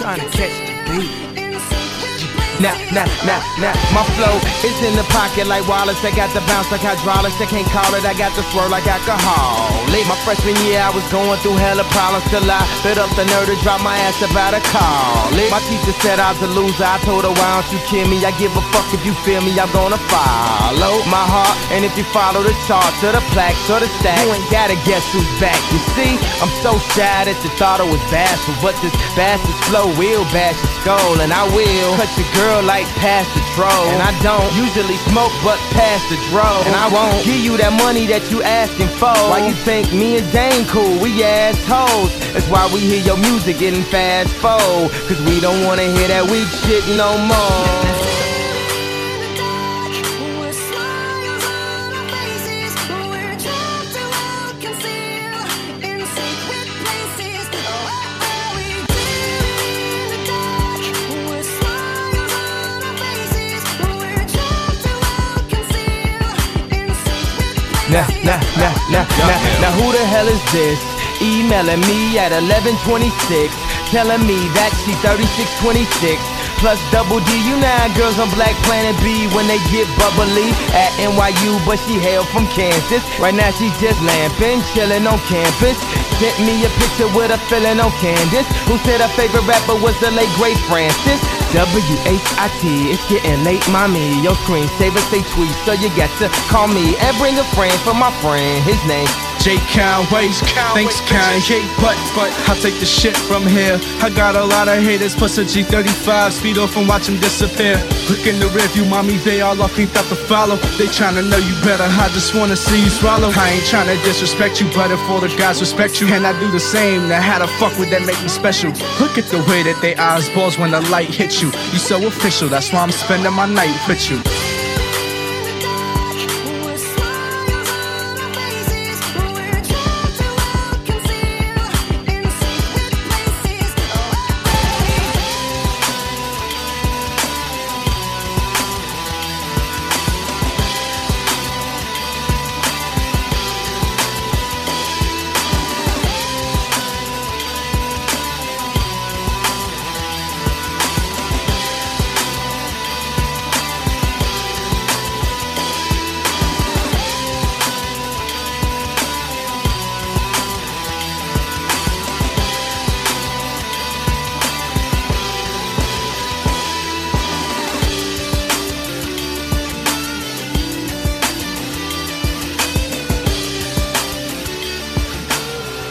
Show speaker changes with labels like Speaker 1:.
Speaker 1: trying to catch the beat. Nah, my flow is in the pocket like Wallace. I got the bounce like hydraulics. I can't call it, I got the swirl like alcohol. Late my freshman year, I was going through hella problems till I bit up the nerve to drop my ass about a call. My teacher said I was a loser. I told her, why don't you kill me? I give a fuck if you feel me, I'm gonna follow my heart. And if you follow the charts or the plaques or the stacks, you ain't gotta guess who's back. You see, I'm so shy that you thought I was bashful, but this bastard's flow will bash your skull. And I will cut your girl like past the troll. And I don't usually smoke but pass the dro. And I won't give you that money that you asking for. Why you think me and Dane cool? We assholes. That's why we hear your music getting fast forward, cause we don't wanna hear that weak shit no more. Now who the hell is this? Emailing me at 11:26, telling me that she 3626 plus double D. You know how girls on Black Planet B when they get bubbly at NYU, but she hail from Kansas. Right now she just lamping, chilling on campus. Sent me a picture with a feeling on Candace, who said her favorite rapper was the late great Francis. WHIT, it's getting late, mommy. Your screensaver say tweet, so you got to call me and bring a friend for my friend. His name
Speaker 2: Jay Conway, thanks Kanye, but I'll take the shit from here. I got a lot of haters, plus a G35, speed off and watch them disappear. Look in the rearview, mommy, they all off, ain't got to follow. They tryna know you better, I just wanna see you swallow. I ain't tryna disrespect you, but if all the guys respect you, and I do the same, now how the fuck would that make me special? Look at the way that they eyes balls when the light hits you. You so official, that's why I'm spending my night with you.